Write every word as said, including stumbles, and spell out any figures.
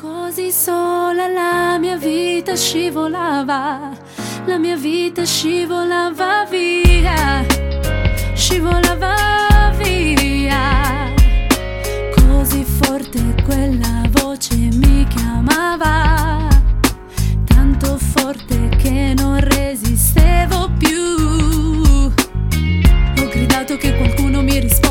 Così sola la mia vita scivolava, la mia vita scivolava via, scivolava via. Così forte quella voce mi chiamava, tanto forte che non resistevo più. Ho gridato che qualcuno mi rispondesse,